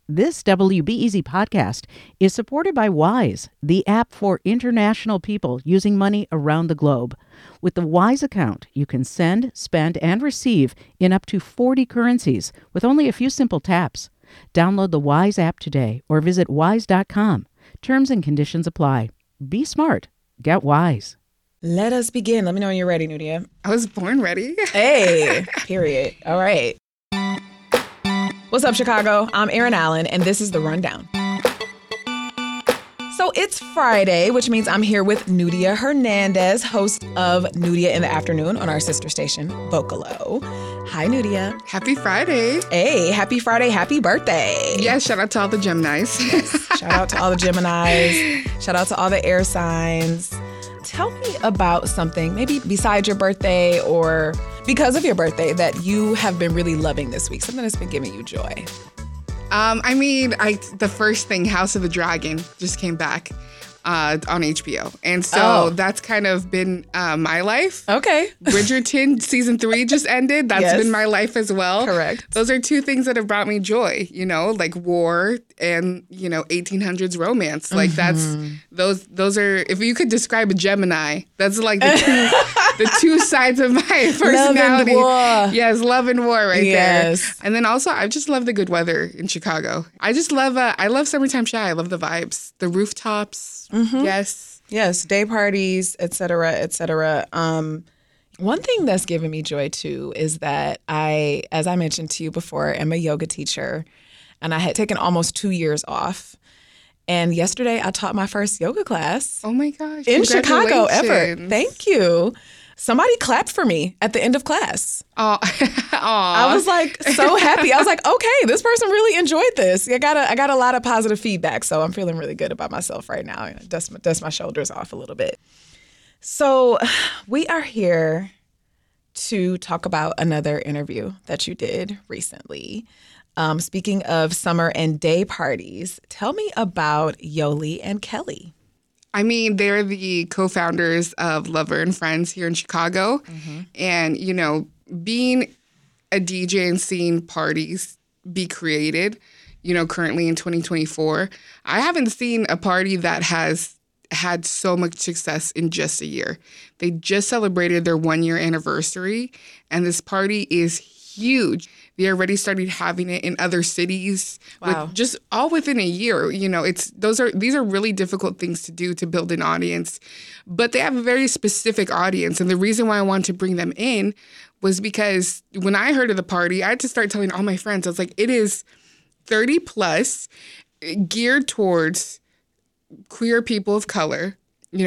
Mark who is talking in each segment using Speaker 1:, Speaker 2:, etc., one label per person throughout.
Speaker 1: This WBEZ podcast is supported by Wise, the app for international people using money around the globe. With the Wise account, you can send, spend, and receive in up to 40 currencies with only a few simple taps. Download the Wise app today or visit wise.com. Terms and conditions apply. Be smart. Get Wise.
Speaker 2: Let us begin. Let me know when you're ready, Nudia.
Speaker 3: I was born ready.
Speaker 2: Hey, period. All right. What's up, Chicago? I'm Erin Allen, and this is The Rundown. So it's Friday, which means I'm here with Nudia Hernandez, host of Nudia in the Afternoon on our sister station, Vocalo. Hi, Nudia.
Speaker 3: Happy Friday.
Speaker 2: Hey, happy Friday. Happy birthday.
Speaker 3: Yeah, shout out to all the Geminis.
Speaker 2: Yes, shout out to all the Geminis. Shout out to all the air signs. Tell me about something, maybe besides your birthday or because of your birthday, that you have been really loving this week, something that's been giving you joy.
Speaker 3: The first thing, House of the Dragon, just came back on HBO. And so that's kind of been my life.
Speaker 2: Okay.
Speaker 3: Bridgerton season 3 just ended. That's been my life as well.
Speaker 2: Correct.
Speaker 3: Those are two things that have brought me joy, like war and, 1800s romance. Like those are, if you could describe a Gemini, that's like the two sides of my personality.
Speaker 2: Love and war.
Speaker 3: Yes, love and war right there.
Speaker 2: Yes.
Speaker 3: And then also, I just love the good weather in Chicago. I just love, I love Summertime Shy. I love the vibes, the rooftops. Yes.
Speaker 2: Yes, day parties, et cetera, et cetera. One thing that's given me joy, too, is that I, as I mentioned to you before, am a yoga teacher, and I had taken almost 2 years off. And yesterday, I taught my first yoga class.
Speaker 3: Oh, my gosh.
Speaker 2: In Chicago, ever. Thank you. Somebody clapped for me at the end of class.
Speaker 3: Oh,
Speaker 2: I was like so happy. I was like, okay, this person really enjoyed this. I got a lot of positive feedback, so I'm feeling really good about myself right now. Dust my shoulders off a little bit. So we are here to talk about another interview that you did recently. Speaking of summer and day parties, tell me about Yoli and Kelly.
Speaker 3: They're the co-founders of Lover and Friends here in Chicago. And, being a DJ and seeing parties be created, currently in 2024, I haven't seen a party that has had so much success in just a year. They just celebrated their 1-year anniversary, and this party is huge. They already started having it in other cities.
Speaker 2: Wow.
Speaker 3: With just all within a year. These are really difficult things to do to build an audience, but they have a very specific audience. And the reason why I wanted to bring them in was because when I heard of the party, I had to start telling all my friends. I was like, it is 30 plus, geared towards queer people of color.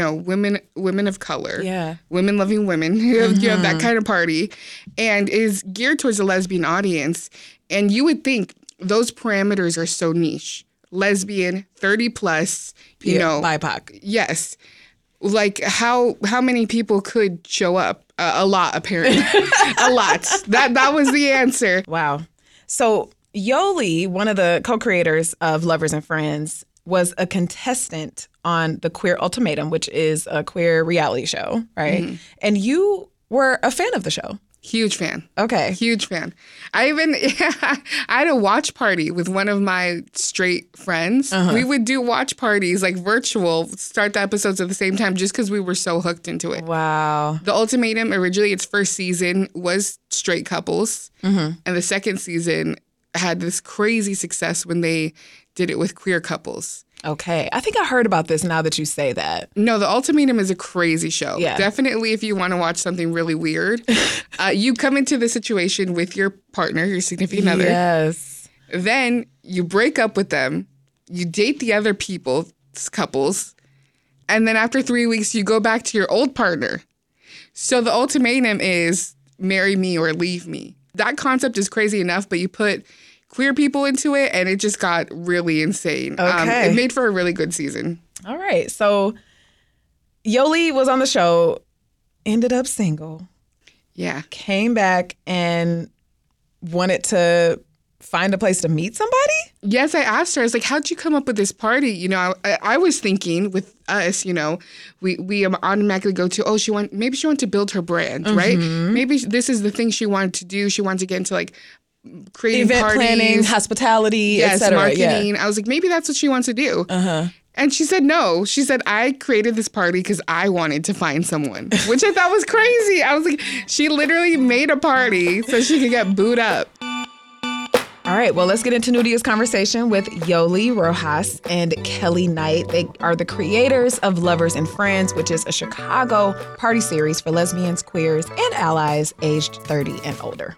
Speaker 3: Women of color, women loving women, that kind of party, and is geared towards a lesbian audience. And you would think those parameters are so niche. Lesbian, 30 plus,
Speaker 2: BIPOC.
Speaker 3: Yes. Like how many people could show up? A lot, apparently. A lot. That was the answer.
Speaker 2: Wow. So Yoli, one of the co-creators of Lovers and Friends, was a contestant on the Queer Ultimatum, which is a queer reality show, right? And you were a fan of the show.
Speaker 3: Huge fan.
Speaker 2: Okay.
Speaker 3: Huge fan. I had a watch party with one of my straight friends. We would do watch parties, like virtual, start the episodes at the same time just because we were so hooked into it.
Speaker 2: Wow.
Speaker 3: The Ultimatum, originally its first season was straight couples. And the second season had this crazy success when they did it with queer couples.
Speaker 2: Okay. I think I heard about this now that you say that.
Speaker 3: No, The Ultimatum is a crazy show.
Speaker 2: Yeah.
Speaker 3: Definitely if you want to watch something really weird. You come into the situation with your partner, your significant other.
Speaker 2: Yes.
Speaker 3: Then you break up with them. You date the other couples. And then after 3 weeks, you go back to your old partner. So the ultimatum is marry me or leave me. That concept is crazy enough, but you put queer people into it, and it just got really insane.
Speaker 2: Okay.
Speaker 3: It made for a really good season.
Speaker 2: All right. So Yoli was on the show, ended up single.
Speaker 3: Yeah.
Speaker 2: Came back and wanted to find a place to meet somebody?
Speaker 3: Yes, I asked her. I was like, how'd you come up with this party? I was thinking with us, we automatically go to, maybe she wanted to build her brand, right? Maybe this is the thing she wanted to do. She wanted to get into creating
Speaker 2: event
Speaker 3: parties,
Speaker 2: planning, hospitality,
Speaker 3: yes,
Speaker 2: etc.
Speaker 3: marketing. I was like, maybe that's what she wants to do. And she said no. She said, I created this party because I wanted to find someone, which I thought was crazy. I was like, she literally made a party so she could get booed up.
Speaker 2: All right, well, let's get into Nudia's conversation with Yoli Rojas and Kelly Knight. They are the creators of Lovers and Friends, which is a Chicago party series for lesbians, queers, and allies aged 30 and older.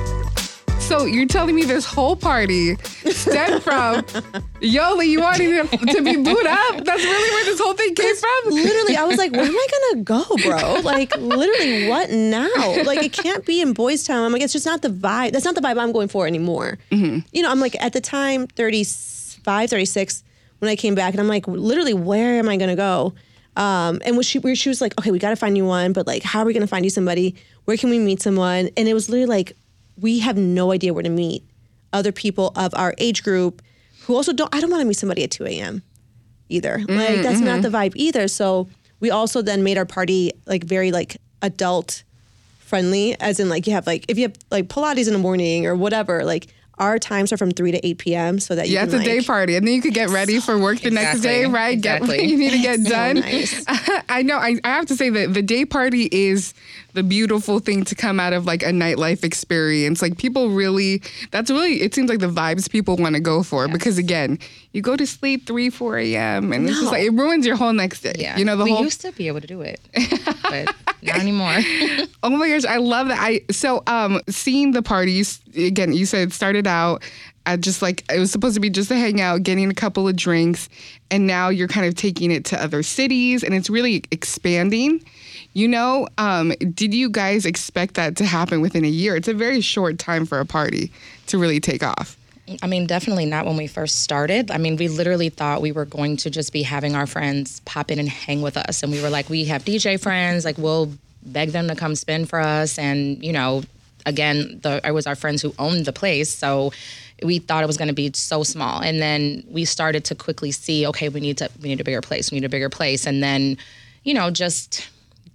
Speaker 3: So you're telling me this whole party stemmed from Yoli, you wanted to be booed up? That's really where this whole thing came from?
Speaker 4: Literally, I was like, where am I gonna go, bro? Like, literally, what now? Like, it can't be in Boys Town. I'm like, it's just not the vibe. That's not the vibe I'm going for anymore. You know, I'm like, at the time, 35, 36, when I came back, and I'm like, literally, where am I gonna go? And when she was like, okay, we gotta find you one, but like, how are we gonna find you somebody? Where can we meet someone? And it was literally like, we have no idea where to meet other people of our age group who also I don't want to meet somebody at 2 a.m. either. Like, that's not the vibe either. So we also then made our party like very like adult friendly, as in like, you have like, if you have like Pilates in the morning or whatever, like our times are from 3 to 8 p.m. so that you can,
Speaker 3: it's a day party. And then you could get ready for work the next day, right?
Speaker 5: Exactly.
Speaker 3: Get what you need to get done.
Speaker 4: nice.
Speaker 3: I know. I have to say that the day party is the beautiful thing to come out of like a nightlife experience. Like people really, it seems like the vibes people want to go for, because again, you go to sleep 3, 4 a.m. and it's just like, it ruins your whole next day.
Speaker 5: Yeah.
Speaker 3: You know,
Speaker 5: we used to be able to do it, but not anymore.
Speaker 3: Oh my gosh, I love that. So seeing the party, again, you said it started out at just like, it was supposed to be just a hangout, getting a couple of drinks, and now you're kind of taking it to other cities and it's really expanding. You know, did you guys expect that to happen within a year? It's a very short time for a party to really take off.
Speaker 5: I mean, definitely not when we first started. I mean, we literally thought we were going to just be having our friends pop in and hang with us. And we were like, we have DJ friends, like we'll beg them to come spin for us. And, you know, again, it was our friends who owned the place. So we thought it was going to be so small. And then we started to quickly see, okay, we need a bigger place. We need a bigger place. And then, you know, just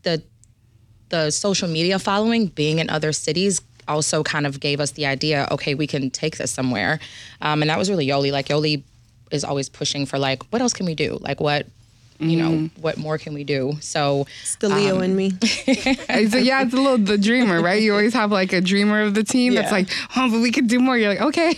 Speaker 5: the social media following, being in other cities, also kind of gave us the idea, okay, we can take this somewhere. And that was really Yoli. Like, Yoli is always pushing for, like, what else can we do? Like, what, you know, what more can we do? So
Speaker 4: It's the Leo in me.
Speaker 3: It's a little the dreamer, right? You always have like a dreamer of the team that's like, oh, but we could do more. You're like, okay.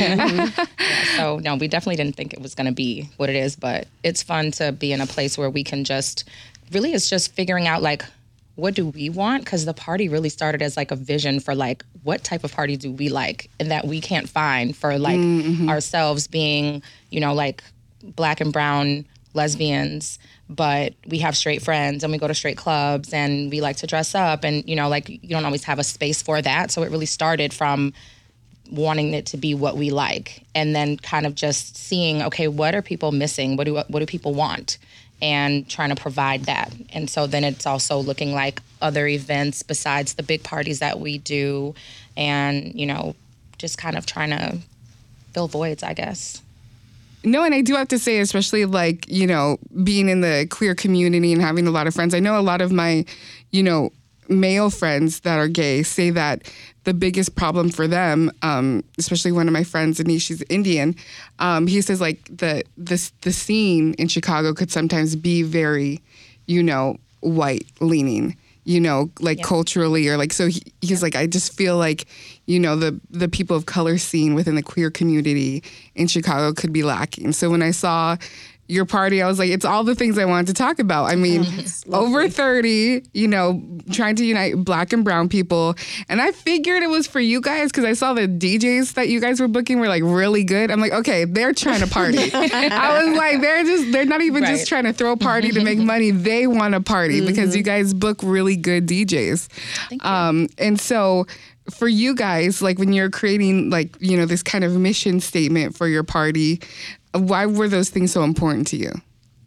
Speaker 5: So no, we definitely didn't think it was going to be what it is, but it's fun to be in a place where we can just, really it's just figuring out like, what do we want? Because the party really started as like a vision for like, what type of party do we like and that we can't find for like ourselves being, you know, like Black and brown lesbians, but we have straight friends and we go to straight clubs and we like to dress up, and, you know, like you don't always have a space for that. So it really started from wanting it to be what we like, and then kind of just seeing, okay, what are people missing? What do people want? And trying to provide that. And so then it's also looking like other events besides the big parties that we do, and, you know, just kind of trying to fill voids, I guess.
Speaker 3: No, and I do have to say, especially like, you know, being in the queer community and having a lot of friends, I know a lot of my, you know, male friends that are gay say that the biggest problem for them, especially one of my friends, Anish, she's Indian, he says like the scene in Chicago could sometimes be very, you know, white leaning, you know, like culturally, or like, so he's like, I just feel like, you know, the people of color scene within the queer community in Chicago could be lacking. So when I saw your party, I was like, it's all the things I wanted to talk about. I mean, over 30, you know, trying to unite Black and brown people. And I figured it was for you guys because I saw the DJs that you guys were booking were like really good. I'm like, okay, they're trying to party. I was like, they're not even just trying to throw a party to make money. They want to party because you guys book really good DJs.
Speaker 5: Thank you.
Speaker 3: And so for you guys, like when you're creating like, you know, this kind of mission statement for your party, why were those things so important to you?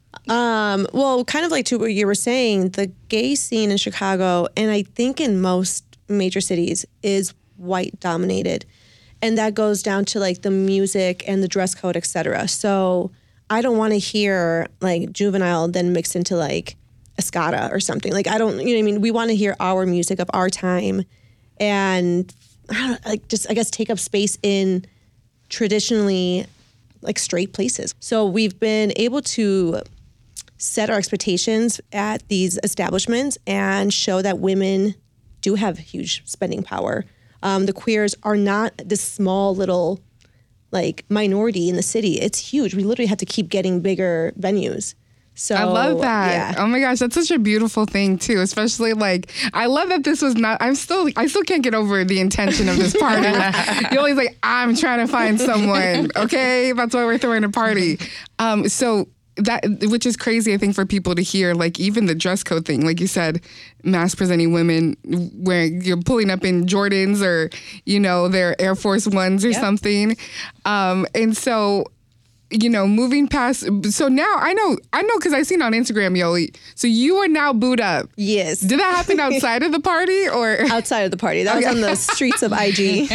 Speaker 4: Well, kind of like to what you were saying, the gay scene in Chicago, and I think in most major cities, is white dominated. And that goes down to like the music and the dress code, etc. So I don't want to hear like Juvenile then mixed into like Escada or something. Like, I don't, you know what I mean? We want to hear our music of our time. And I guess take up space in traditionally like straight places. So we've been able to set our expectations at these establishments and show that women do have huge spending power. The queers are not this small little like minority in the city. It's huge. We literally have to keep getting bigger venues. So
Speaker 3: I love that.
Speaker 4: Yeah.
Speaker 3: Oh my gosh, that's such a beautiful thing too. Especially like, I love that this was not. I still can't get over the intention of this party. You're always like, I'm trying to find someone. Okay, that's why we're throwing a party. So that, which is crazy, I think, for people to hear. Like even the dress code thing, like you said, mass presenting women wearing, you're pulling up in Jordans or their Air Force Ones or something, and so. Moving past, so now I know because I seen on Instagram, Yoli. So you are now booed up.
Speaker 4: Yes.
Speaker 3: Did that happen outside of the party or
Speaker 4: outside of the party? That was on the streets of IG.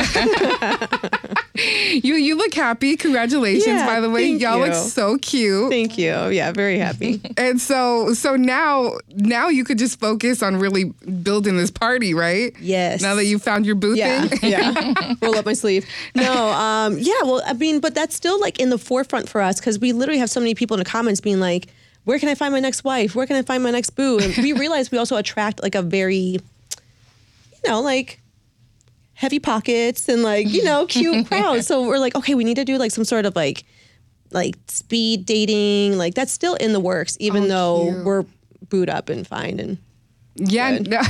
Speaker 3: You look happy. Congratulations, by the way. Y'all look so cute.
Speaker 4: Thank you. Yeah, very happy.
Speaker 3: And so now you could just focus on really building this party, right?
Speaker 4: Yes.
Speaker 3: Now that you found your booth thing.
Speaker 4: Yeah. Roll up my sleeve. No. Well, I mean, but that's still like in the forefront for us because we literally have so many people in the comments being like, where can I find my next wife? Where can I find my next boo? And we realize we also attract like a very, like heavy pockets and like, cute crowd. So we're like, okay, we need to do like some sort of like speed dating. Like that's still in the works, even though
Speaker 3: cute.
Speaker 4: we're booed up and fine and
Speaker 3: yeah, no,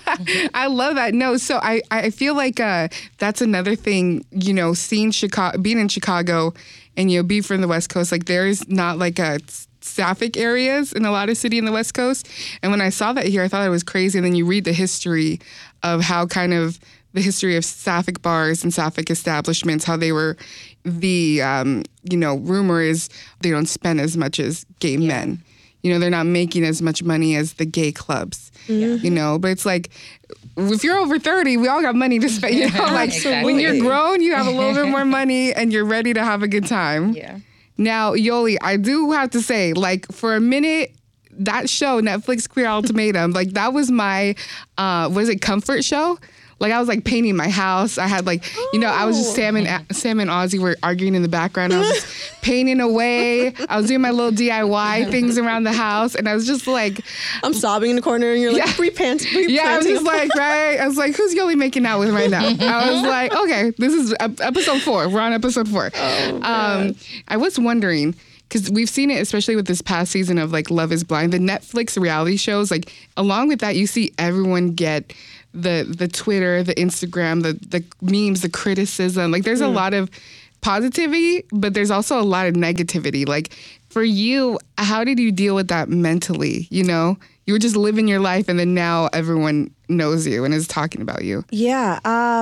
Speaker 3: I love that. No, so I feel like that's another thing, seeing Chicago, being in Chicago and, being from the West Coast, like there is not like a sapphic areas in a lot of city in the West Coast. And when I saw that here, I thought it was crazy. And then you read the history of how kind of the history of sapphic bars and sapphic establishments, how they were the, rumor is they don't spend as much as gay men. They're not making as much money as the gay clubs, but it's like, if you're over 30, we all got money to spend, like
Speaker 5: Exactly.
Speaker 3: when you're grown, you have a little bit more money and you're ready to have a good time.
Speaker 5: Yeah.
Speaker 3: Now, Yoli, I do have to say, like for a minute, that show, Netflix Queer Ultimatum, like that was my, comfort show? Like I was like painting my house. I had like, I was just Sam and Ozzy were arguing in the background. I was just painting away. I was doing my little DIY things around the house, and I was just like,
Speaker 4: I'm sobbing in the corner, and you're like, free pants.
Speaker 3: I was just like, right. I was like, who's Yoli making out with right now? I was like, okay, this is episode 4. We're on episode 4. I was wondering, because we've seen it, especially with this past season of like Love is Blind, the Netflix reality shows, like along with that, you see everyone get the Twitter, the Instagram, the memes, the criticism. Like there's a lot of positivity, but there's also a lot of negativity. Like for you, how did you deal with that mentally? You were just living your life and then now everyone knows you and is talking about you.
Speaker 4: Yeah.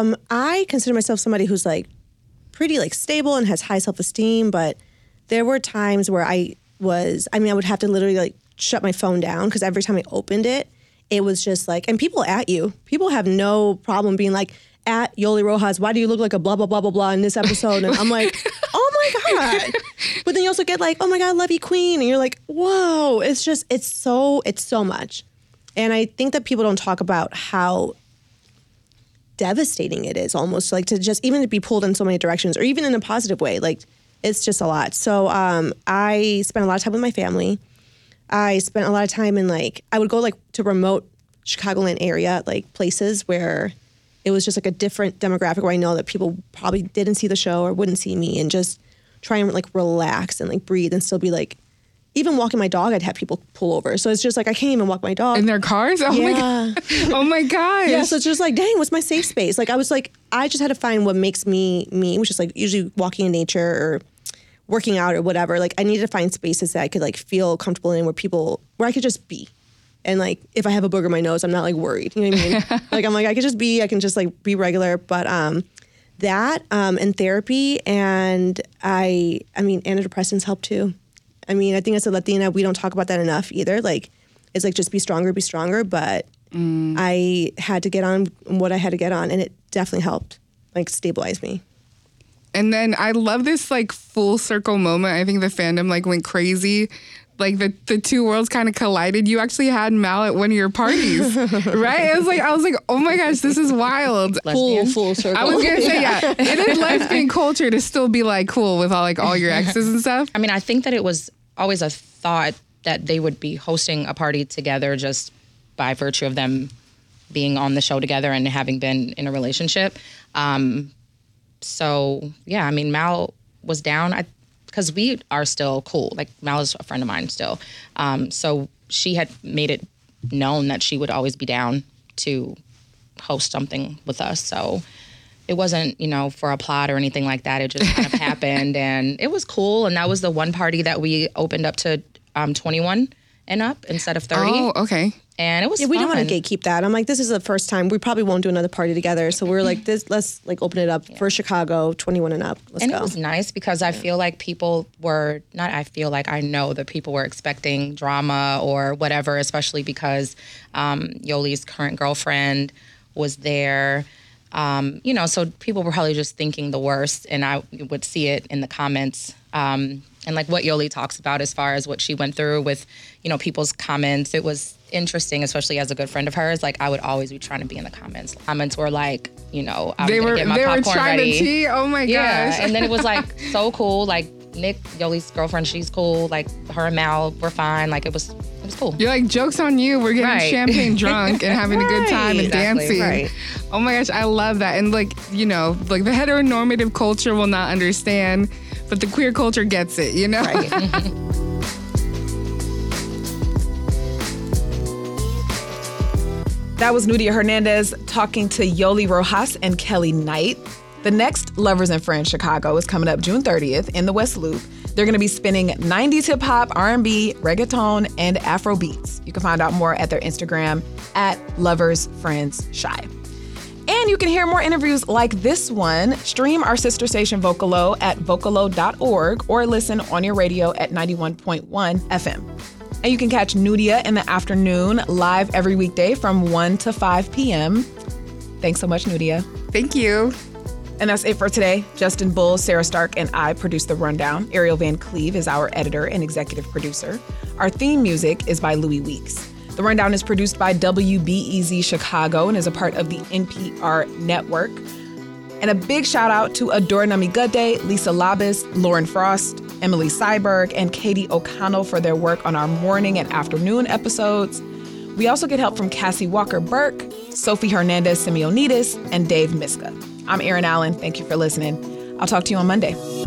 Speaker 4: I consider myself somebody who's like pretty like stable and has high self-esteem, but there were times where I would have to literally like shut my phone down because every time I opened it, it was just like, and people at you. People have no problem being like, at Yoli Rojas, why do you look like a blah, blah, blah, blah, blah in this episode? And I'm like, oh my God. But then you also get like, oh my God, love you, queen. And you're like, whoa, it's so much. And I think that people don't talk about how devastating it is almost like to just even to be pulled in so many directions or even in a positive way. Like it's just a lot. So I spent a lot of time with my family. I spent a lot of time in like, I would go like to remote Chicagoland area, like places where it was just like a different demographic where I know that people probably didn't see the show or wouldn't see me and just try and like relax and like breathe and still be like, even walking my dog, I'd have people pull over. So it's just like, I can't even walk my dog.
Speaker 3: In their cars? Oh my God. Oh my gosh.
Speaker 4: Yeah, so it's just like, dang, what's my safe space? Like I was like, I just had to find what makes me, which is like usually walking in nature or working out or whatever. Like I needed to find spaces that I could like feel comfortable in where I could just be. And like, if I have a booger in my nose, I'm not like worried. You know what I mean? Like, I'm like, I can just like be regular. But that and therapy and I mean, antidepressants help too. I mean, I think as a Latina, we don't talk about that enough either. Like, it's like, just be stronger. But I had to get on what I had to get on. And it definitely helped like stabilize me.
Speaker 3: And then I love this like full circle moment. I think the fandom like went crazy like the two worlds kind of collided. You actually had Mal at one of your parties, right? I was like, oh my gosh, this is wild.
Speaker 4: Full circle.
Speaker 3: I was gonna say, yeah, it is lesbian culture to still be like cool with all your exes and stuff.
Speaker 5: I mean, I think that it was always a thought that they would be hosting a party together just by virtue of them being on the show together and having been in a relationship. So yeah, I mean, Mal was down because we are still cool. Like, Mal is a friend of mine still. So she had made it known that she would always be down to host something with us. So it wasn't, for a plot or anything like that. It just kind of happened, and it was cool. And that was the one party that we opened up to 21 and up instead of 30.
Speaker 3: Oh, okay.
Speaker 5: And it was
Speaker 4: we didn't
Speaker 5: fun.
Speaker 4: want to gatekeep that. I'm like, this is the first time. We probably won't do another party together. So we're like, let's like open it up for Chicago, 21 and up. Let's go.
Speaker 5: It was nice because I feel like people were, I know that people were expecting drama or whatever, especially because Yoli's current girlfriend was there. So people were probably just thinking the worst, and I would see it in the comments. And like what Yoli talks about as far as what she went through with, people's comments. It was interesting, especially as a good friend of hers. Like, I would always be trying to be in the comments. Comments were like,
Speaker 3: they were trying to tea. Oh my gosh.
Speaker 5: And then it was like so cool. Like, Nick, Yoli's girlfriend, she's cool. Like, her and Mal were fine. Like, it was cool.
Speaker 3: You're like, joke's on you. We're getting champagne drunk and having a good time and dancing.
Speaker 4: Right.
Speaker 3: Oh my gosh, I love that. And like, like the heteronormative culture will not understand, but the queer culture gets it,
Speaker 4: Right.
Speaker 2: That was Nudia Hernandez talking to Yoli Rojas and Kelly Knight. The next Lovers and Friends Chicago is coming up June 30th in the West Loop. They're going to be spinning 90s hip-hop, R&B, reggaeton, and Afro beats. You can find out more at their Instagram at Lovers Friends Shy. And you can hear more interviews like this one. Stream our sister station Vocalo at vocalo.org or listen on your radio at 91.1 FM. And you can catch Nudia in the afternoon live every weekday from 1 to 5 p.m. Thanks so much, Nudia.
Speaker 3: Thank you.
Speaker 2: And that's it for today. Justin Bull, Sarah Stark, and I produced The Rundown. Ariel Van Cleve is our editor and executive producer. Our theme music is by Louis Weeks. The Rundown is produced by WBEZ Chicago and is a part of the NPR network. And a big shout out to Adora Namigade, Lisa Labis, Lauren Frost, Emily Seiberg, and Katie O'Connell for their work on our morning and afternoon episodes. We also get help from Cassie Walker-Burke, Sophie Hernandez Simeonidis, and Dave Miska. I'm Erin Allen. Thank you for listening. I'll talk to you on Monday.